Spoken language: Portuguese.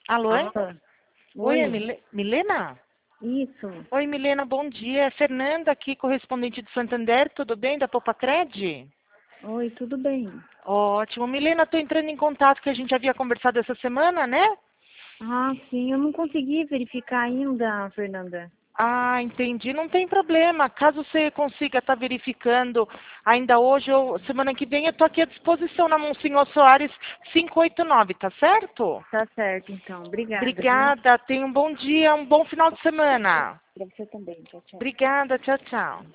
Alô? Alô? Oi, é Oi, Milena? isso. Oi, Milena, bom dia. É Fernanda aqui, correspondente do Santander. Tudo bem, da Popacred? Oi, tudo bem? Ótimo. Milena, estou entrando em contato que a gente havia conversado essa semana, né? Ah, sim, eu não consegui verificar ainda, Fernanda. Ah, entendi. Não tem problema. Caso você consiga estar verificando ainda hoje ou semana que vem, eu estou aqui à disposição na Monsenhor Soares 589, tá certo? Tá certo, então. Obrigada, viu? Obrigada. Tenha um bom dia, um bom final de semana. Pra você também. Tchau, tchau. Obrigada. Tchau, tchau.